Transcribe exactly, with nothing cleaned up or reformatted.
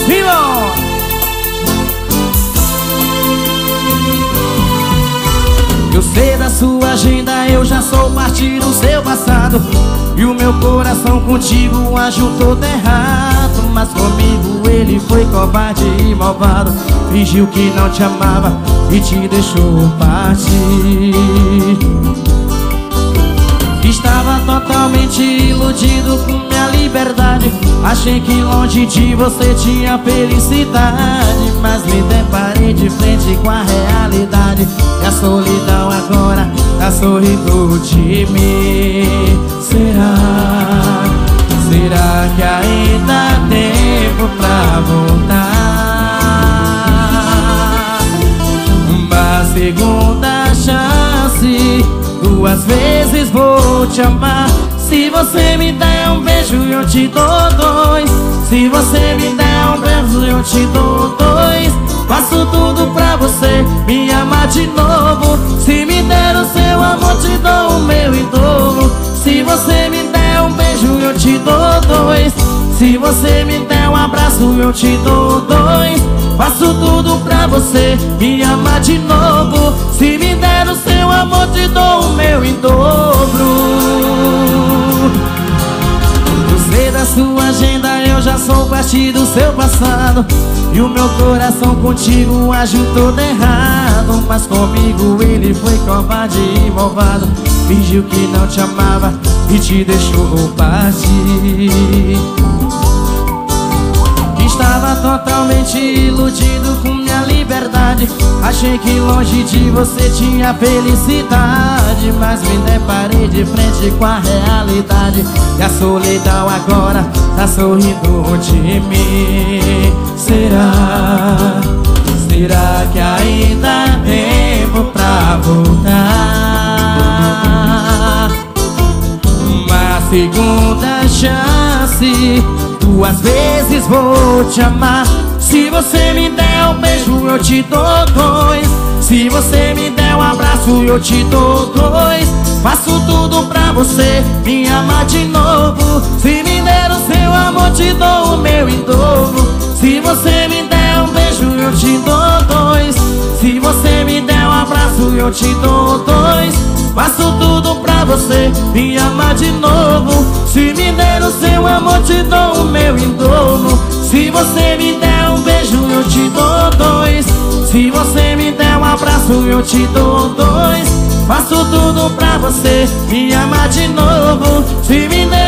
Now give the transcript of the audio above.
Simbora! Eu sei da sua agenda, eu já sou parte do seu passado. E o meu coração contigo agiu todo errado. Mas comigo ele foi covarde e malvado. Fingiu que não te amava e te deixou partir. Estava totalmente iludido com minha liberdade. Achei que longe de você tinha felicidade. Mas me deparei de frente com a realidade. E a solidão agora tá sorrindo de mim. Será? Será que ainda há tempo pra voltar? Uma segunda chance, duas vezes vou te amar. Se você me der um beijo eu te dou dois. Se você me der um beijo eu te dou dois. Faço tudo pra você me amar de novo. Se me der o seu amor te dou o meu em dobro. Se você me der um beijo eu te dou dois. Se você me der um abraço eu te dou dois. Faço tudo pra você me amar de novo. Se me der o seu amor te dou o meu em dobro. Eu sei da sua agenda, eu já sou parte do seu passado. E o meu coração contigo agiu todo errado. Mas comigo ele foi covarde e malvado. Fingiu que não te amava e te deixou partir. Estava totalmente iludido com minha liberdade. Achei que longe de você tinha felicidade. Mas me deparei de frente com a realidade. E a solidão agora tá sorrindo de mim. Será? Será que ainda há tempo pra voltar? Uma segunda chance, duas vezes vou te amar. Se você me der um beijo eu te dou dois. Se você me der um abraço eu te dou dois. Faço tudo pra você me amar de novo. Se me der o seu amor te dou o meu em dobro. Se você me der um beijo eu te dou dois. Se você me der um abraço eu te dou dois. Faço tudo pra você me amar de novo. Se me der o seu amor te dou o meu em dobro. Se você me der um beijo eu te dou dois. Se você me der um abraço eu te dou dois. Faço tudo pra você me amar de novo. Se me der